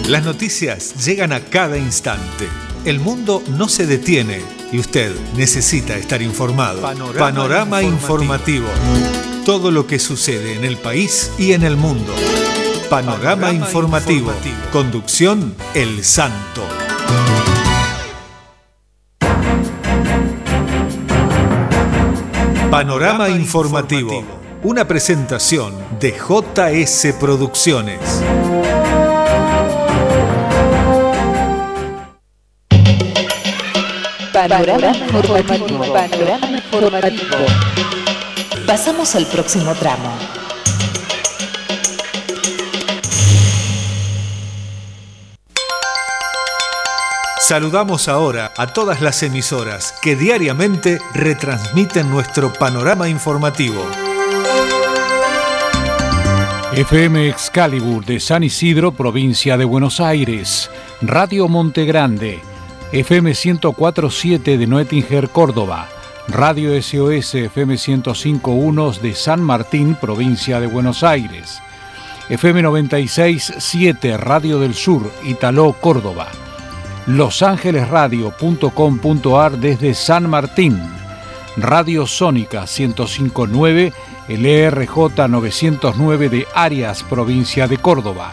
Las noticias llegan a cada instante. El mundo no se detiene y usted necesita estar informado. Panorama informativo. Todo lo que sucede en el país y en el mundo. Panorama informativo. Conducción El Santo. Panorama informativo. Una presentación de JS Producciones. Panorama informativo. Pasamos al próximo tramo. Saludamos ahora a todas las emisoras que diariamente retransmiten nuestro panorama informativo. FM Excalibur de San Isidro, provincia de Buenos Aires. Radio Monte Grande. FM 104.7 de Noetinger, Córdoba. Radio SOS FM 105.1 de San Martín, provincia de Buenos Aires. FM 96.7 Radio del Sur, Italó, Córdoba. losangelesradio.com.ar desde San Martín. Radio Sónica 105.9, LRJ 909 de Arias, provincia de Córdoba.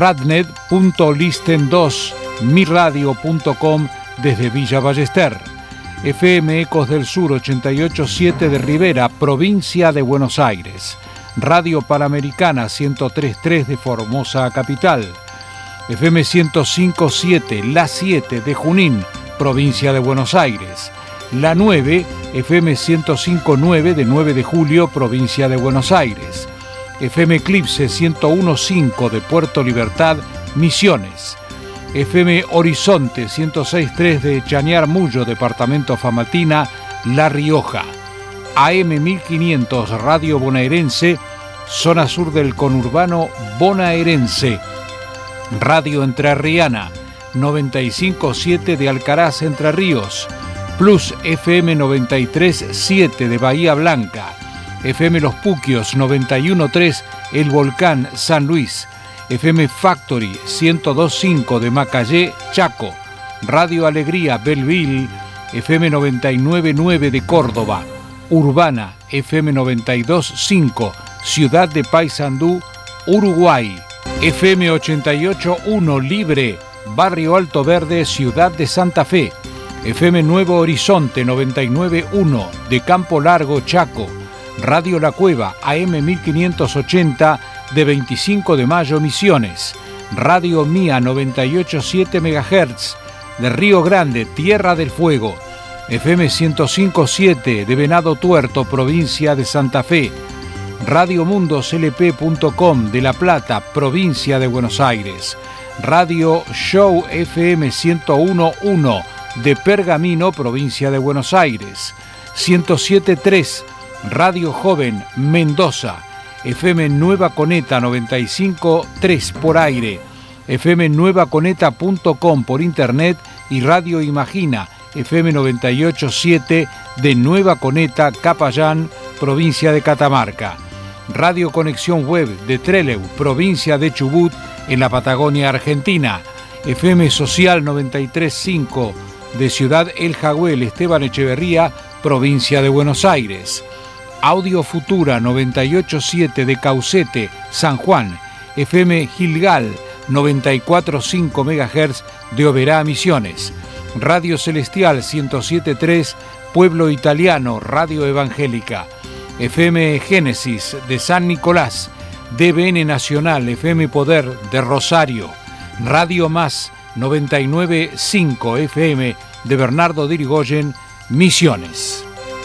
Radnet.listen2, miradio.com desde Villa Ballester. FM Ecos del Sur 88.7 de Rivera, provincia de Buenos Aires. Radio Panamericana 103.3 de Formosa Capital. FM 105.7, La 7 de Junín, provincia de Buenos Aires. La 9, FM 105.9 de 9 de Julio, provincia de Buenos Aires. FM Eclipse 101.5 de Puerto Libertad, Misiones. FM Horizonte 106.3 de Chañar Mullo, departamento Famatina, La Rioja. AM 1500 Radio Bonaerense, zona sur del conurbano bonaerense. Radio Entrerriana 95.7 de Alcaraz, Entre Ríos. Plus FM 93.7 de Bahía Blanca. FM Los Puquios 91.3 El Volcán, San Luis. FM Factory 102.5 de Macayé, Chaco. Radio Alegría Belleville, FM 99.9 de Córdoba. Urbana FM 92.5 Ciudad de Paysandú, Uruguay. FM 88.1 Libre, Barrio Alto Verde, Ciudad de Santa Fe. FM Nuevo Horizonte 99.1 de Campo Largo, Chaco. Radio La Cueva AM 1580 de 25 de Mayo, Misiones. Radio Mía 98.7 MHz de Río Grande, Tierra del Fuego. FM 105.7 de Venado Tuerto, provincia de Santa Fe. Radio MundosLP.com de La Plata, provincia de Buenos Aires. Radio Show FM 101.1 de Pergamino, provincia de Buenos Aires. 107.3 Radio Joven Mendoza. FM Nueva Coneta 95.3 por aire. FM nuevaconeta.com por internet y Radio Imagina FM 98.7 de Nueva Coneta, Capayán, provincia de Catamarca. Radio Conexión Web de Trelew, provincia de Chubut, en la Patagonia Argentina. FM Social 93.5 de Ciudad El Jagüel, Esteban Echeverría, provincia de Buenos Aires. Audio Futura 98.7 de Caucete, San Juan. FM Gilgal 94.5 MHz de Oberá, Misiones. Radio Celestial 107.3 Pueblo Italiano, Radio Evangélica. FM Génesis de San Nicolás. DBN Nacional, FM Poder de Rosario. Radio Más 99.5 FM de Bernardo de Irigoyen, Misiones.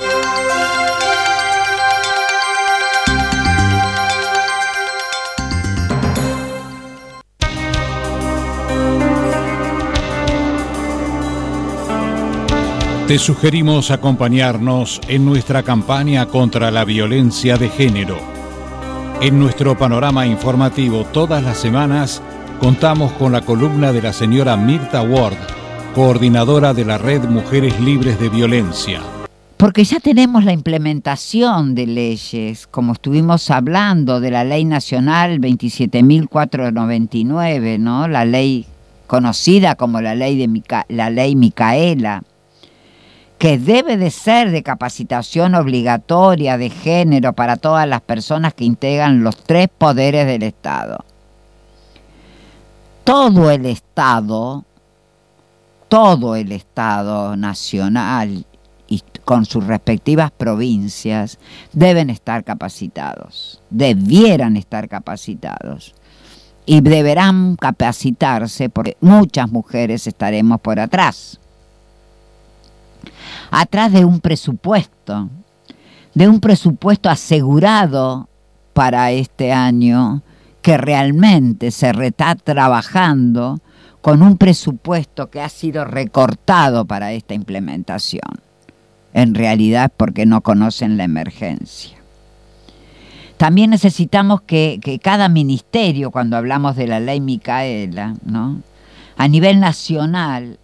Te sugerimos acompañarnos en nuestra campaña contra la violencia de género. En nuestro panorama informativo todas las semanas contamos con la columna de la señora Mirta Ward, coordinadora de la Red Mujeres Libres de Violencia. Porque ya tenemos la implementación de leyes, como estuvimos hablando de la Ley Nacional 27.499, ¿no? La ley conocida como la ley Micaela, que debe de ser de capacitación obligatoria de género para todas las personas que integran los 3 poderes del Estado. Todo el Estado nacional y con sus respectivas provincias deben estar capacitados, debieran estar capacitados y deberán capacitarse porque muchas mujeres estaremos por atrás de un presupuesto asegurado para este año, que realmente se está trabajando con un presupuesto que ha sido recortado para esta implementación. En realidad porque no conocen la emergencia. También necesitamos que cada ministerio, cuando hablamos de la ley Micaela, ¿no?, a nivel nacional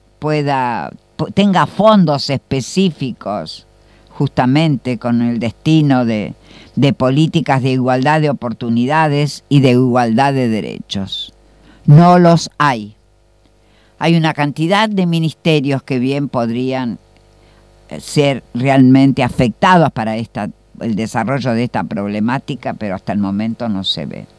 tenga fondos específicos justamente con el destino de políticas de igualdad de oportunidades y de igualdad de derechos. No los hay. Hay una cantidad de ministerios que bien podrían ser realmente afectados para el desarrollo de esta problemática, pero hasta el momento no se ve.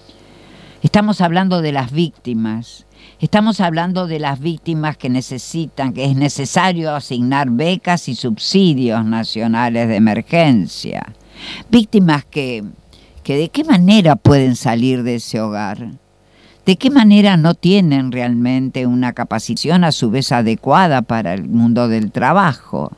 Estamos hablando de las víctimas. Estamos hablando de las víctimas que es necesario asignar becas y subsidios nacionales de emergencia. Víctimas que de qué manera pueden salir de ese hogar, de qué manera no tienen realmente una capacitación a su vez adecuada para el mundo del trabajo.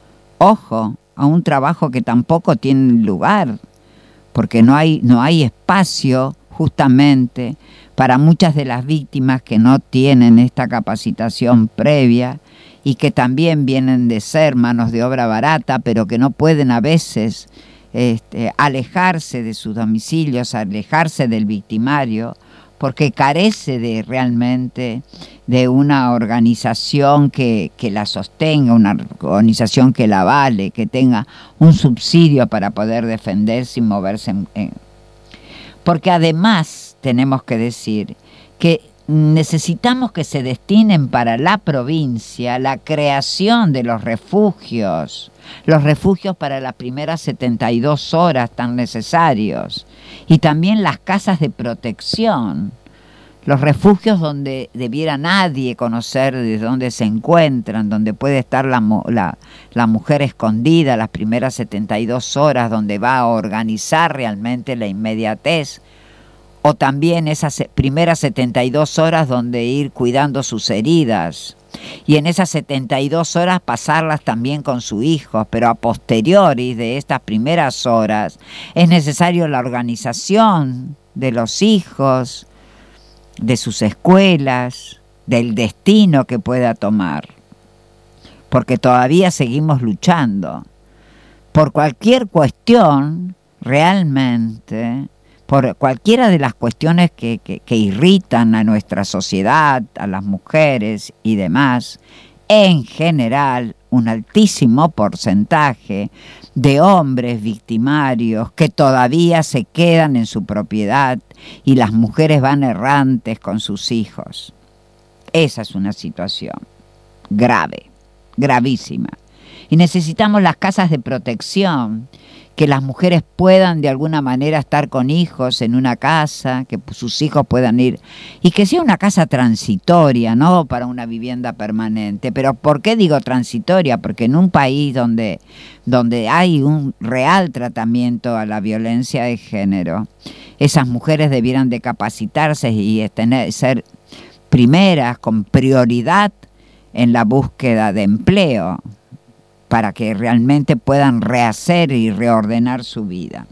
Ojo, a un trabajo que tampoco tiene lugar, porque no hay espacio justamente para muchas de las víctimas que no tienen esta capacitación previa y que también vienen de ser manos de obra barata, pero que no pueden a veces alejarse de sus domicilios, alejarse del victimario, porque carece realmente de una organización que la sostenga, una organización que la avale, que tenga un subsidio para poder defenderse y moverse. Porque además tenemos que decir que necesitamos que se destinen para la provincia la creación de los refugios para las primeras 72 horas tan necesarios, y también las casas de protección, los refugios donde debiera nadie conocer de dónde se encuentran, donde puede estar la mujer escondida las primeras 72 horas, donde va a organizar realmente la inmediatez, o también esas primeras 72 horas donde ir cuidando sus heridas, y en esas 72 horas pasarlas también con su hijo, pero a posteriori de estas primeras horas es necesario la organización de los hijos, de sus escuelas, del destino que pueda tomar, porque todavía seguimos luchando por cualquier cuestión realmente, por cualquiera de las cuestiones que irritan a nuestra sociedad, a las mujeres y demás. En general, un altísimo porcentaje de hombres victimarios que todavía se quedan en su propiedad y las mujeres van errantes con sus hijos. Esa es una situación grave, gravísima. Y necesitamos las casas de protección, que las mujeres puedan de alguna manera estar con hijos en una casa, que sus hijos puedan ir, y que sea una casa transitoria, no para una vivienda permanente. Pero ¿por qué digo transitoria? Porque en un país donde hay un real tratamiento a la violencia de género, esas mujeres debieran de capacitarse y ser primeras, con prioridad en la búsqueda de empleo, para que realmente puedan rehacer y reordenar su vida.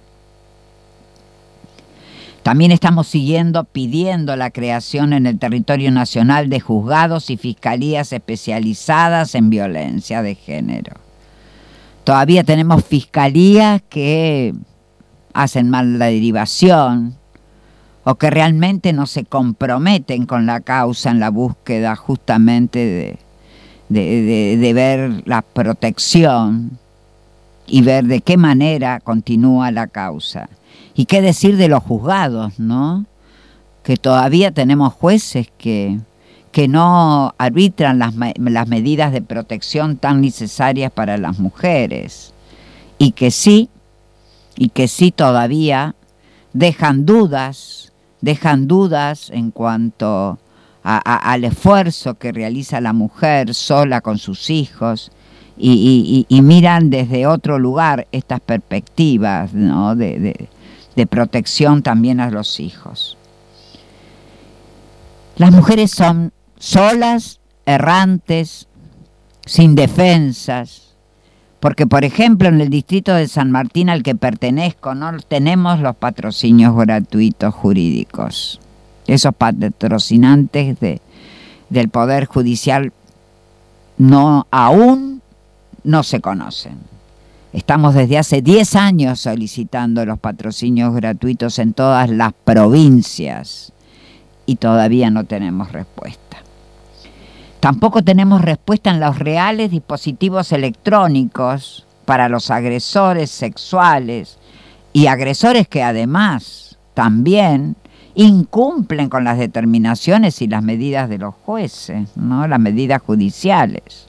También estamos pidiendo la creación en el territorio nacional de juzgados y fiscalías especializadas en violencia de género. Todavía tenemos fiscalías que hacen mal la derivación o que realmente no se comprometen con la causa en la búsqueda justamente de ver la protección y ver de qué manera continúa la causa. Y qué decir de los juzgados, ¿no? Que todavía tenemos jueces que que no arbitran las medidas de protección tan necesarias para las mujeres, y que sí todavía dejan dudas en cuanto al esfuerzo que realiza la mujer sola con sus hijos, y miran desde otro lugar estas perspectivas, ¿no?, de protección también a los hijos. Las mujeres son solas, errantes, sin defensas, porque por ejemplo en el distrito de San Martín al que pertenezco no tenemos los patrocinios gratuitos jurídicos. Esos patrocinantes del Poder Judicial aún no se conocen. Estamos desde hace 10 años solicitando los patrocinios gratuitos en todas las provincias y todavía no tenemos respuesta. Tampoco tenemos respuesta en los reales dispositivos electrónicos para los agresores sexuales y agresores que además también incumplen con las determinaciones y las medidas de los jueces, ¿no?, las medidas judiciales.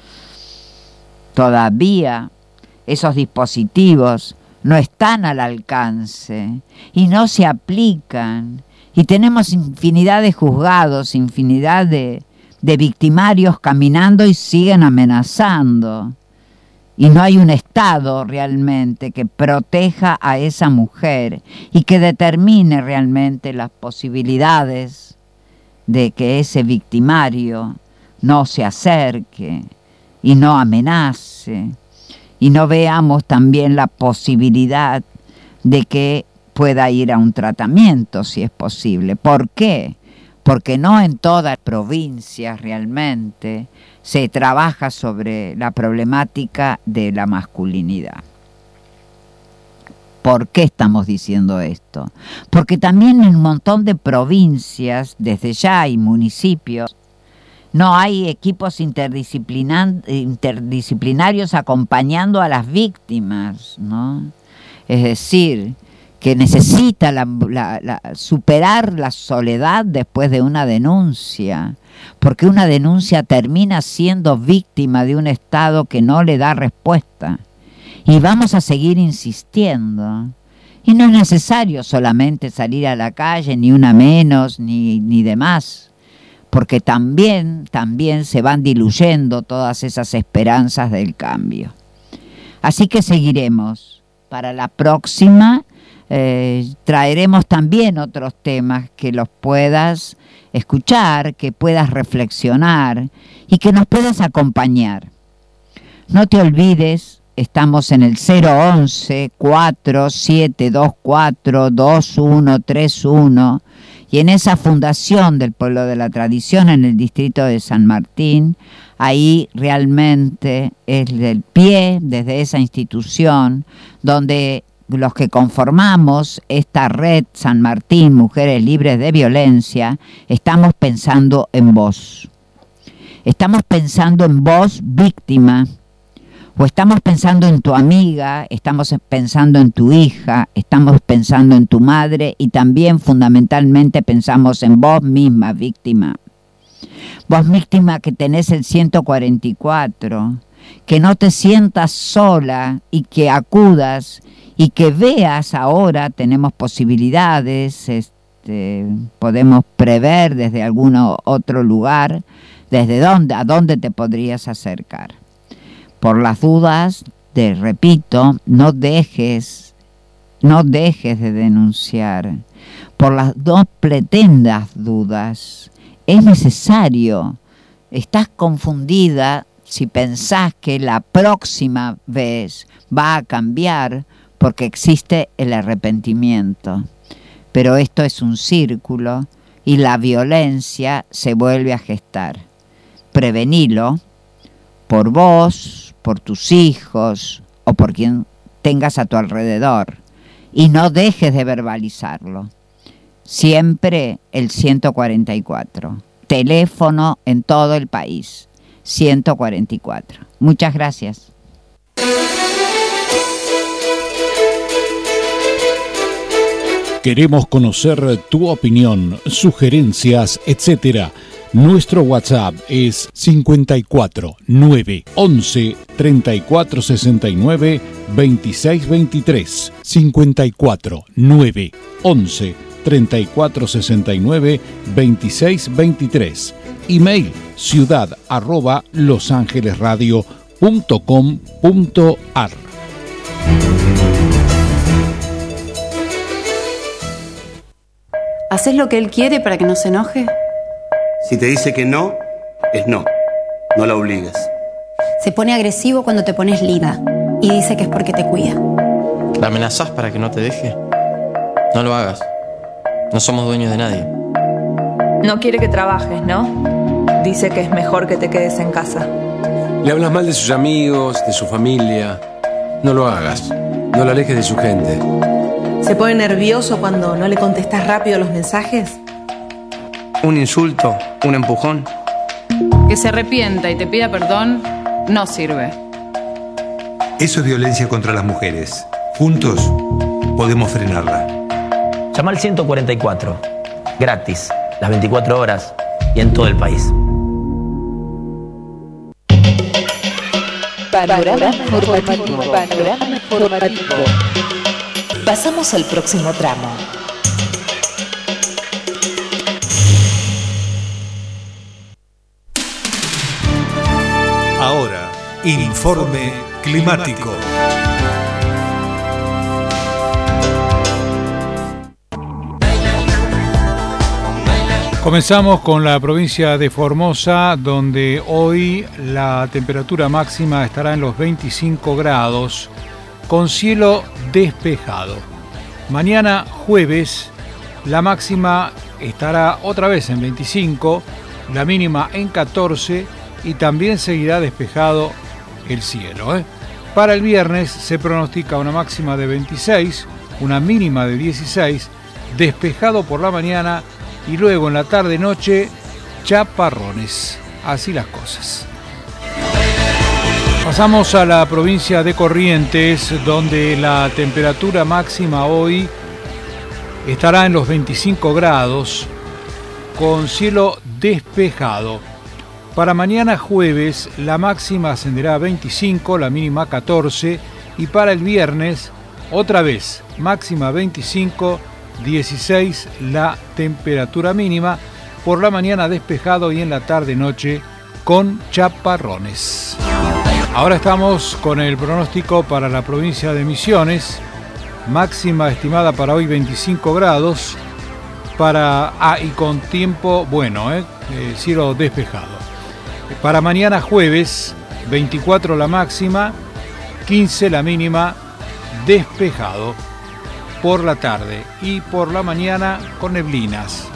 Todavía esos dispositivos no están al alcance y no se aplican, y tenemos infinidad de juzgados, infinidad de victimarios caminando y siguen amenazando, y no hay un Estado realmente que proteja a esa mujer y que determine realmente las posibilidades de que ese victimario no se acerque y no amenace, y no veamos también la posibilidad de que pueda ir a un tratamiento si es posible. ¿Por qué? Porque no en todas las provincias realmente se trabaja sobre la problemática de la masculinidad. ¿Por qué estamos diciendo esto? Porque también en un montón de provincias, desde ya, y municipios, no hay equipos interdisciplinarios acompañando a las víctimas, ¿no? Es decir, que necesita superar la soledad después de una denuncia, porque una denuncia termina siendo víctima de un Estado que no le da respuesta. Y vamos a seguir insistiendo. Y no es necesario solamente salir a la calle, ni una menos, ni demás, porque también se van diluyendo todas esas esperanzas del cambio. Así que seguiremos. Para la próxima traeremos también otros temas que los puedas escuchar, que puedas reflexionar y que nos puedas acompañar. No te olvides, estamos en el 011-4724-2131 y en esa fundación del Pueblo de la Tradición en el distrito de San Martín, ahí realmente es el pie desde esa institución donde los que conformamos esta red San Martín, Mujeres Libres de Violencia, estamos pensando en vos. Estamos pensando en vos, víctima, o estamos pensando en tu amiga, estamos pensando en tu hija, estamos pensando en tu madre y también fundamentalmente pensamos en vos misma, víctima. Vos, víctima, que tenés el 144, que no te sientas sola y que acudas y que veas ahora, tenemos posibilidades, podemos prever desde algún otro lugar, a dónde te podrías acercar. Por las dudas, te repito, no dejes de denunciar. Por las no pretendas dudas, es necesario. Estás confundida si pensás que la próxima vez va a cambiar porque existe el arrepentimiento. Pero esto es un círculo y la violencia se vuelve a gestar. Prevenilo por vos, por tus hijos o por quien tengas a tu alrededor y no dejes de verbalizarlo. Siempre el 144. Teléfono en todo el país. 144. Muchas gracias. Queremos conocer tu opinión, sugerencias, etc. Nuestro WhatsApp es 54 9 11 34 69 26 23. 54 9 11 34 69 26 23. Email ciudad@losangelesradio.com.ar. ¿Haces lo que él quiere para que no se enoje? Si te dice que no, es no. No la obligues. Se pone agresivo cuando te pones linda y dice que es porque te cuida. ¿La amenazás para que no te deje? No lo hagas. No somos dueños de nadie. No quiere que trabajes, ¿no? Dice que es mejor que te quedes en casa. Le hablas mal de sus amigos, de su familia. No lo hagas. No la alejes de su gente. ¿Se pone nervioso cuando no le contestas rápido los mensajes? Un insulto, un empujón. Que se arrepienta y te pida perdón no sirve. Eso es violencia contra las mujeres. Juntos podemos frenarla. Llama al 144. Gratis. Las 24 horas y en todo el país. Panorama informativo. Panorama informativo. Pasamos al próximo tramo. Ahora, informe climático. Comenzamos con la provincia de Formosa, donde hoy la temperatura máxima estará en los 25 grados, con cielo despejado. Mañana jueves, la máxima estará otra vez en 25, la mínima en 14 y también seguirá despejado el cielo. Para el viernes se pronostica una máxima de 26, una mínima de 16, despejado por la mañana y luego en la tarde-noche chaparrones. Así las cosas. Pasamos a la provincia de Corrientes, donde la temperatura máxima hoy estará en los 25 grados, con cielo despejado. Para mañana jueves la máxima ascenderá a 25, la mínima a 14, y para el viernes otra vez máxima 25, 16 la temperatura mínima, por la mañana despejado y en la tarde-noche con chaparrones. Ahora estamos con el pronóstico para la provincia de Misiones, máxima estimada para hoy 25 grados, y con tiempo bueno, cielo despejado. Para mañana jueves, 24 la máxima, 15 la mínima, despejado por la tarde y por la mañana con neblinas.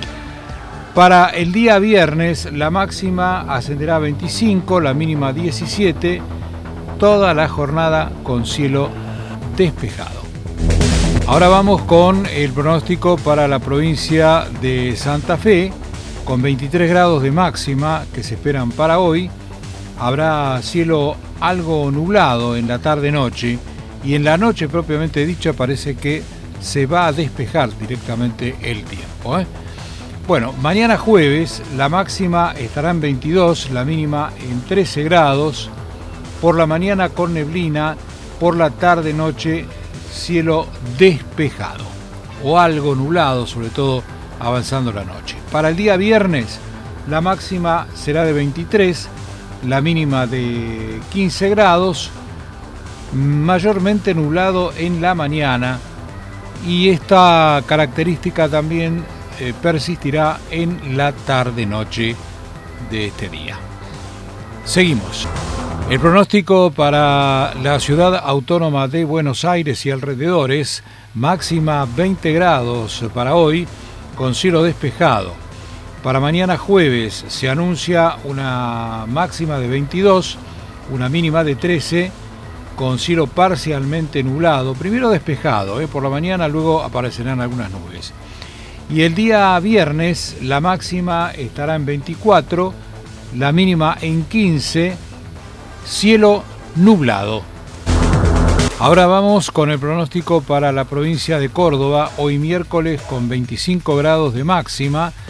Para el día viernes, la máxima ascenderá a 25, la mínima 17, toda la jornada con cielo despejado. Ahora vamos con el pronóstico para la provincia de Santa Fe, con 23 grados de máxima que se esperan para hoy. Habrá cielo algo nublado en la tarde-noche y en la noche propiamente dicha parece que se va a despejar directamente el tiempo. Bueno, mañana jueves la máxima estará en 22, la mínima en 13 grados, por la mañana con neblina, por la tarde-noche cielo despejado o algo nublado, sobre todo avanzando la noche. Para el día viernes la máxima será de 23, la mínima de 15 grados, mayormente nublado en la mañana, y esta característica también persistirá en la tarde-noche de este día. Seguimos. El pronóstico para la ciudad autónoma de Buenos Aires y alrededores, máxima 20 grados para hoy, con cielo despejado. Para mañana jueves se anuncia una máxima de 22, una mínima de 13, con cielo parcialmente nublado, primero despejado, por la mañana, luego aparecerán algunas nubes. Y el día viernes la máxima estará en 24, la mínima en 15, cielo nublado. Ahora vamos con el pronóstico para la provincia de Córdoba, hoy miércoles con 25 grados de máxima,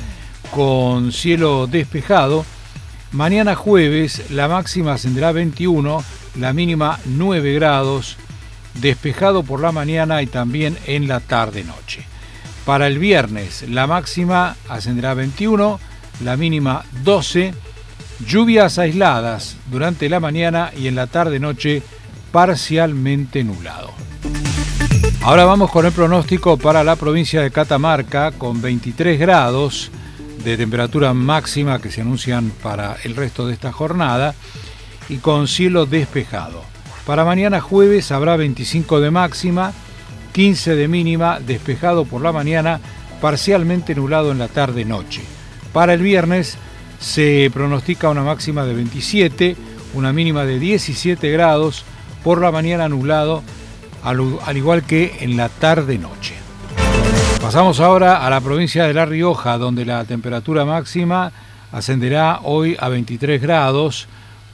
con cielo despejado. Mañana jueves la máxima ascenderá a 21, la mínima 9 grados, despejado por la mañana y también en la tarde-noche. Para el viernes la máxima ascenderá a 21, la mínima 12, lluvias aisladas durante la mañana y en la tarde-noche parcialmente nublado. Ahora vamos con el pronóstico para la provincia de Catamarca, con 23 grados de temperatura máxima que se anuncian para el resto de esta jornada y con cielo despejado. Para mañana jueves habrá 25 de máxima, 15 de mínima, despejado por la mañana, parcialmente nublado en la tarde-noche. Para el viernes se pronostica una máxima de 27, una mínima de 17 grados, por la mañana nublado, al igual que en la tarde-noche. Pasamos ahora a la provincia de La Rioja, donde la temperatura máxima ascenderá hoy a 23 grados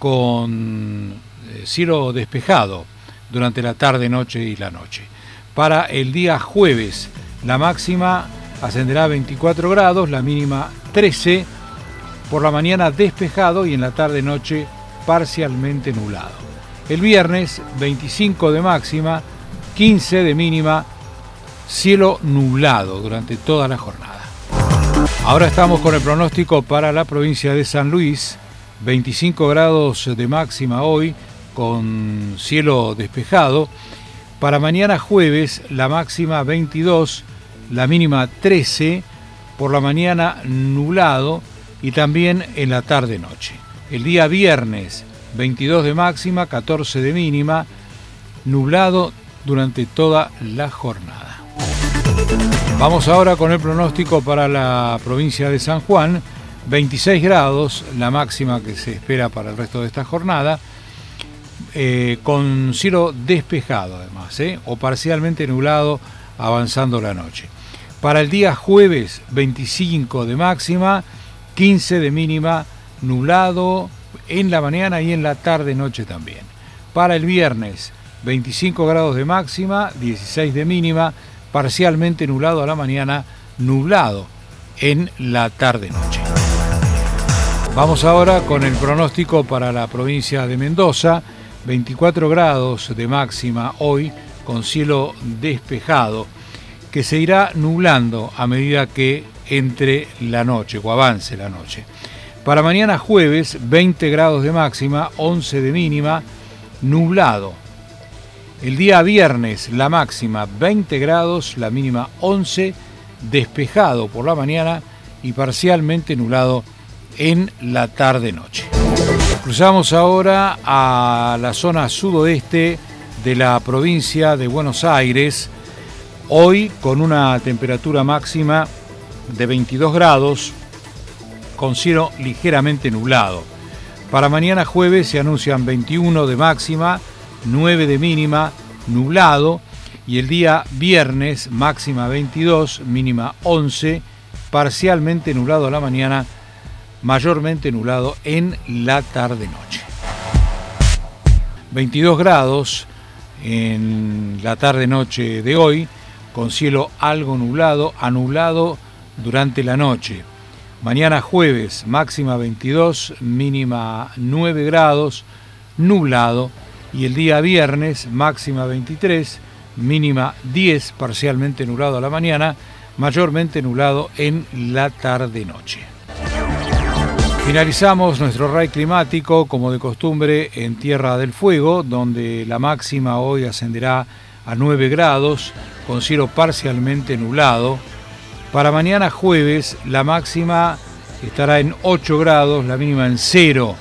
con cielo despejado durante la tarde-noche y la noche. Para el día jueves, la máxima ascenderá a 24 grados, la mínima 13, por la mañana despejado y en la tarde-noche parcialmente nublado. El viernes, 25 de máxima, 15 de mínima, cielo nublado durante toda la jornada. Ahora estamos con el pronóstico para la provincia de San Luis. 25 grados de máxima hoy con cielo despejado. Para mañana jueves la máxima 22, la mínima 13, por la mañana nublado y también en la tarde-noche. El día viernes 22 de máxima, 14 de mínima, nublado durante toda la jornada. Vamos ahora con el pronóstico para la provincia de San Juan. 26 grados, la máxima que se espera para el resto de esta jornada, con cielo despejado además, o parcialmente nublado avanzando la noche. Para el día jueves, 25 de máxima, 15 de mínima, nublado en la mañana y en la tarde-noche también. Para el viernes, 25 grados de máxima, 16 de mínima, parcialmente nublado a la mañana, nublado en la tarde-noche. Vamos ahora con el pronóstico para la provincia de Mendoza. 24 grados de máxima hoy con cielo despejado, que se irá nublando a medida que entre la noche o avance la noche. Para mañana jueves, 20 grados de máxima, 11 de mínima, nublado. El día viernes, la máxima 20 grados, la mínima 11, despejado por la mañana y parcialmente nublado en la tarde-noche. Cruzamos ahora a la zona sudoeste de la provincia de Buenos Aires, hoy con una temperatura máxima de 22 grados, con cielo ligeramente nublado. Para mañana jueves se anuncian 21 de máxima, 9 de mínima, nublado, y el día viernes máxima 22, mínima 11, parcialmente nublado a la mañana, mayormente nublado en la tarde-noche. 22 grados en la tarde-noche de hoy, con cielo algo nublado, anublado durante la noche. Mañana jueves, máxima 22, mínima 9 grados, nublado. Y el día viernes, máxima 23, mínima 10, parcialmente nublado a la mañana, mayormente nublado en la tarde-noche. Finalizamos nuestro RAI climático, como de costumbre, en Tierra del Fuego, donde la máxima hoy ascenderá a 9 grados, con cielo parcialmente nublado. Para mañana jueves, la máxima estará en 8 grados, la mínima en 0,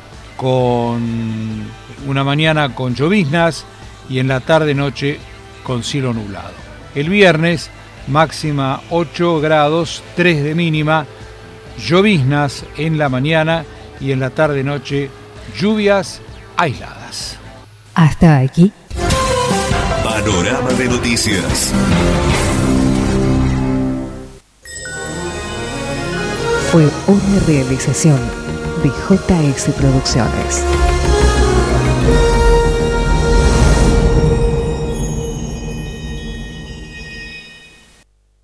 con una mañana con lloviznas y en la tarde-noche con cielo nublado. El viernes, máxima 8 grados, 3 de mínima, lloviznas en la mañana y en la tarde-noche lluvias aisladas. Hasta aquí. Panorama de noticias. Fue una realización de JS Producciones.